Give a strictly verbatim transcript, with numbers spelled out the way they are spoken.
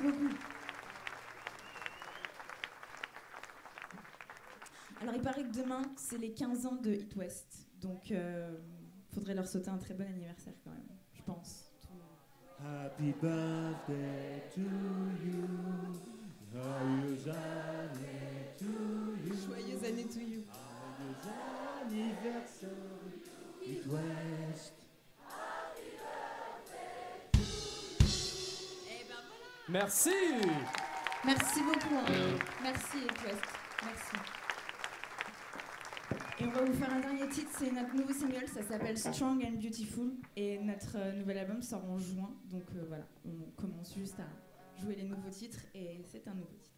beaucoup. Alors, il paraît que demain, c'est les quinze ans de It West. Donc, euh, faudrait leur sauter un très bon anniversaire quand même, je pense. Tout le monde. Happy birthday to you. Joyeux années to you. Joyeuses années to you. Joyeux anniversaire, It West. Et ben voilà. Merci. Merci beaucoup. Hein. Merci It West. Merci. Et on va vous faire un dernier titre, c'est notre nouveau single, ça s'appelle Strong and Beautiful. Et notre euh, nouvel album sort en juin. Donc euh, voilà, on commence juste à jouer les nouveaux titres et c'est un nouveau titre.